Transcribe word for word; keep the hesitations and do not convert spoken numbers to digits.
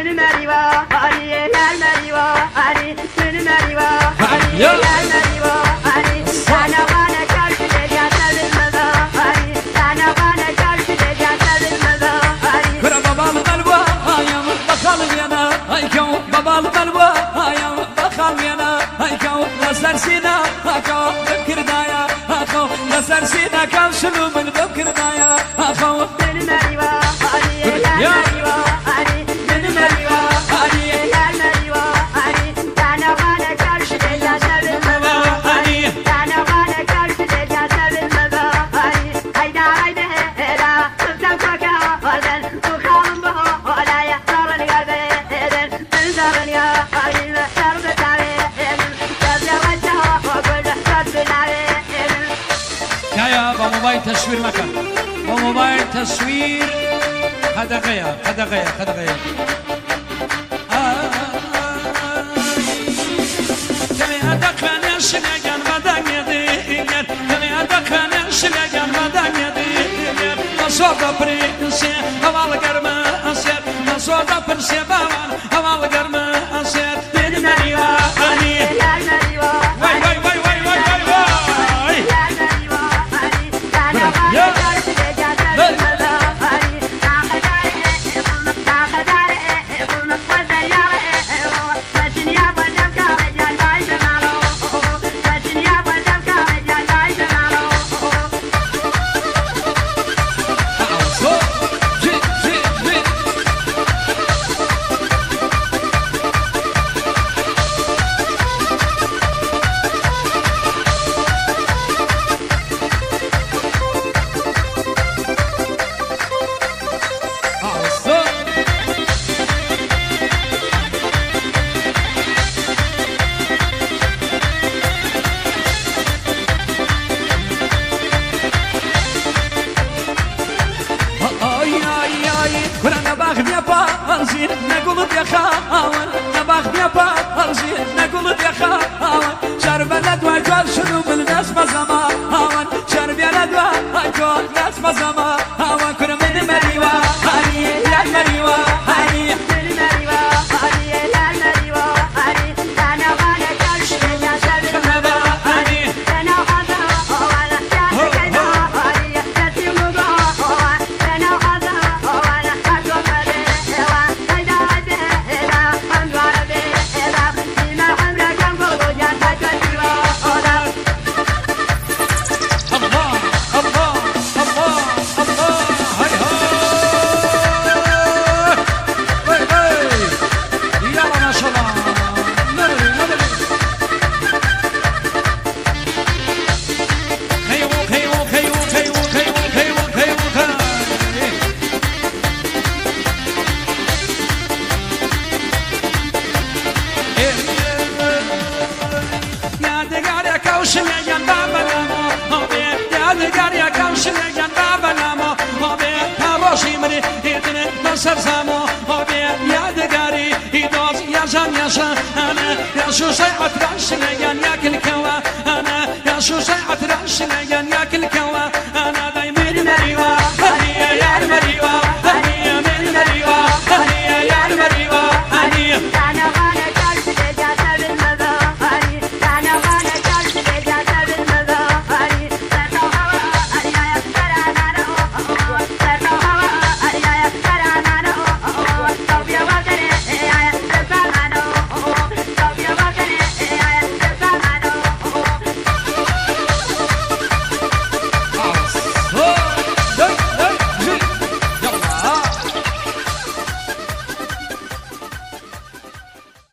سرسينا أخو بكر دايا أخو سرسينا كم شنو من بكر دايا أخو من مريوا علي يا مريوا علي من مريوا علي يا مريوا علي أنا وانا كرش يا سبب المضى علي أنا وانا كرش يا سبب المضى علي هيدا هيدا هيدا خفتك وكا ولن وخالم بها ولا يحضر القلب إذن انزل يا علي شرب تعالي يا بموبايل تصوير مكان بموبايل تصوير خدقية خدقية خدقية كلي أدخل نشلقان غدا يدير كلي أدخل نشلقان غدا يدير نصودا بريسي هوال قرما أسير نصودا بريسي بابان هوال قرما أسير من مريوا أني واي واي واي واي واي واي نقول يا خاون نباخ يا بارزي نقول يا خاون شرب الادوى جوال شنو من الناس مزما هاون شرب الادوى جوال ناس مزما هاون كل من مريوا هاني يا مريوا هاني من مريوا هاني يا مريوا هاني انا وانا كرش يا سبب هاني انا هذا وانا يا كذا هاني يا تيمغا انا هذا وانا اكو سرزامو هابي يا دقاري يدوز يا جان يا جان أنا يا شو ساعة رش ليان يا كل كوا أنا يا شو ساعة رش ليان يا كل كوا